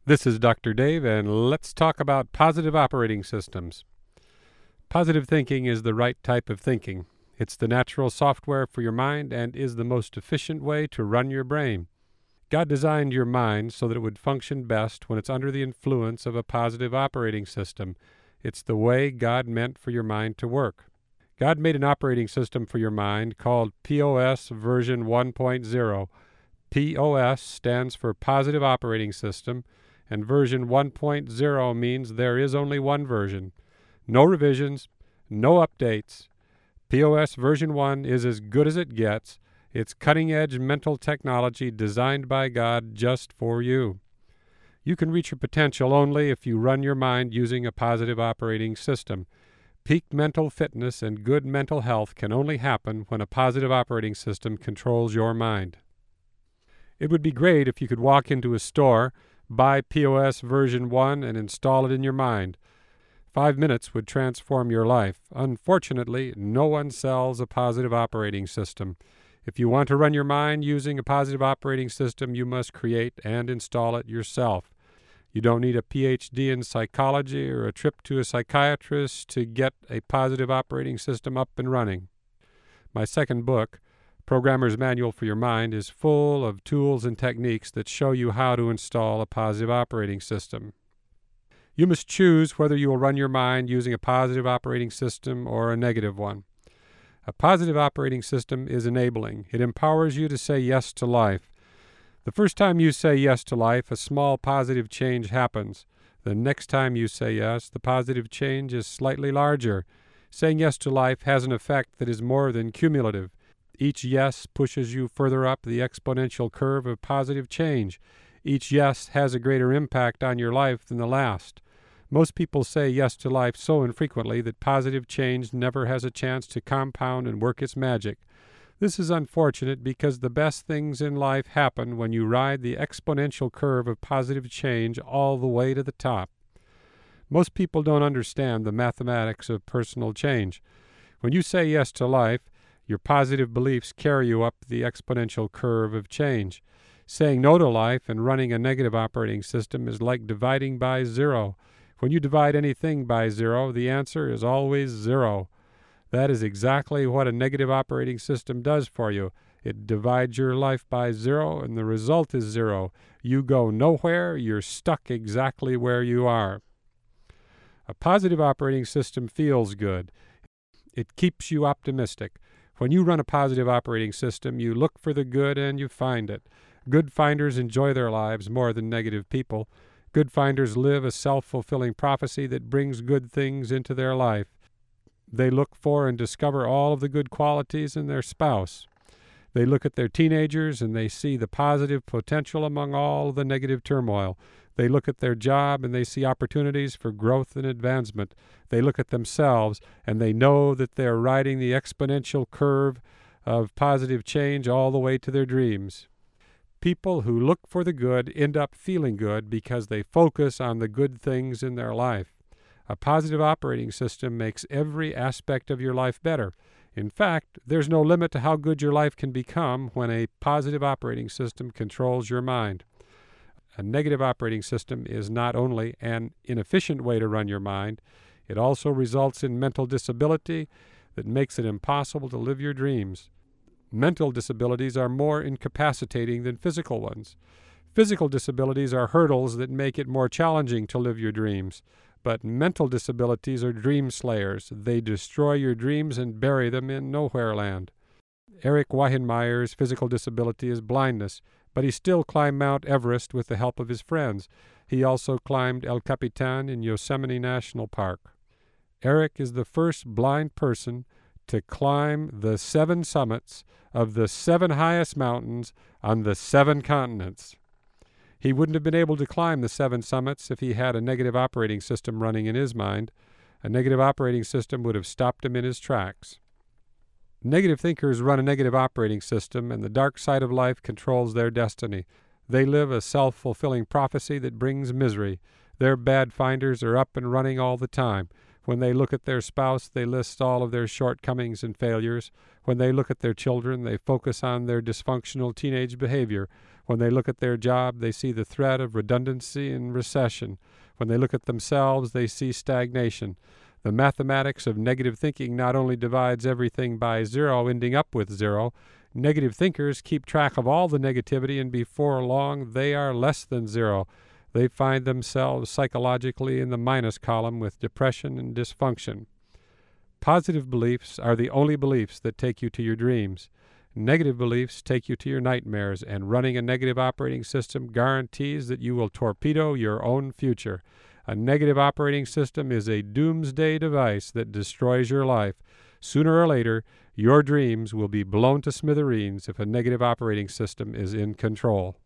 This is Dr. Dave, and let's talk about positive operating systems. Positive thinking is the right type of thinking. It's the natural software for your mind and is the most efficient way to run your brain. God designed your mind so that it would function best when it's under the influence of a positive operating system. It's the way God meant for your mind to work. God made an operating system for your mind called POS version 1.0. POS stands for Positive Operating System, and version 1.0 means there is only one version. No revisions, no updates. POS version 1 is as good as it gets. It's cutting-edge mental technology designed by God just for you. You can reach your potential only if you run your mind using a positive operating system. Peak mental fitness and good mental health can only happen when a positive operating system controls your mind. It would be great if you could walk into a store, buy POS version 1, and install it in your mind. 5 minutes would transform your life. Unfortunately, no one sells a positive operating system. If you want to run your mind using a positive operating system, you must create and install it yourself. You don't need a PhD in psychology or a trip to a psychiatrist to get a positive operating system up and running. My second book, Programmer's Manual for Your Mind, is full of tools and techniques that show you how to install a positive operating system. You must choose whether you will run your mind using a positive operating system or a negative one. A positive operating system is enabling. It empowers you to say yes to life. The first time you say yes to life, a small positive change happens. The next time you say yes, the positive change is slightly larger. Saying yes to life has an effect that is more than cumulative. Each yes pushes you further up the exponential curve of positive change. Each yes has a greater impact on your life than the last. Most people say yes to life so infrequently that positive change never has a chance to compound and work its magic. This is unfortunate because the best things in life happen when you ride the exponential curve of positive change all the way to the top. Most people don't understand the mathematics of personal change. When you say yes to life, your positive beliefs carry you up the exponential curve of change. Saying no to life and running a negative operating system is like dividing by zero. When you divide anything by zero, the answer is always zero. That is exactly what a negative operating system does for you. It divides your life by zero, and the result is zero. You go nowhere, you're stuck exactly where you are. A positive operating system feels good. It keeps you optimistic. When you run a positive operating system, you look for the good and you find it. Good finders enjoy their lives more than negative people. Good finders live a self-fulfilling prophecy that brings good things into their life. They look for and discover all of the good qualities in their spouse. They look at their teenagers and they see the positive potential among all the negative turmoil. They look at their job and they see opportunities for growth and advancement. They look at themselves and they know that they're riding the exponential curve of positive change all the way to their dreams. People who look for the good end up feeling good because they focus on the good things in their life. A positive operating system makes every aspect of your life better. In fact, there's no limit to how good your life can become when a positive operating system controls your mind. A negative operating system is not only an inefficient way to run your mind, it also results in mental disability that makes it impossible to live your dreams. Mental disabilities are more incapacitating than physical ones. Physical disabilities are hurdles that make it more challenging to live your dreams. But mental disabilities are dream slayers. They destroy your dreams and bury them in nowhere land. Eric Weihenmayer's physical disability is blindness, but he still climbed Mount Everest with the help of his friends. He also climbed El Capitan in Yosemite National Park. Eric is the first blind person to climb the 7 summits of the 7 highest mountains on the 7 continents. He wouldn't have been able to climb the 7 summits if he had a negative operating system running in his mind. A negative operating system would have stopped him in his tracks. Negative thinkers run a negative operating system, and the dark side of life controls their destiny. They live a self-fulfilling prophecy that brings misery. Their bad finders are up and running all the time. When they look at their spouse, they list all of their shortcomings and failures. When they look at their children, they focus on their dysfunctional teenage behavior. When they look at their job, they see the threat of redundancy and recession. When they look at themselves, they see stagnation. The mathematics of negative thinking not only divides everything by zero, ending up with zero. Negative thinkers keep track of all the negativity, and before long they are less than zero. They find themselves psychologically in the minus column with depression and dysfunction. Positive beliefs are the only beliefs that take you to your dreams. Negative beliefs take you to your nightmares, and running a negative operating system guarantees that you will torpedo your own future. A negative operating system is a doomsday device that destroys your life. Sooner or later, your dreams will be blown to smithereens if a negative operating system is in control.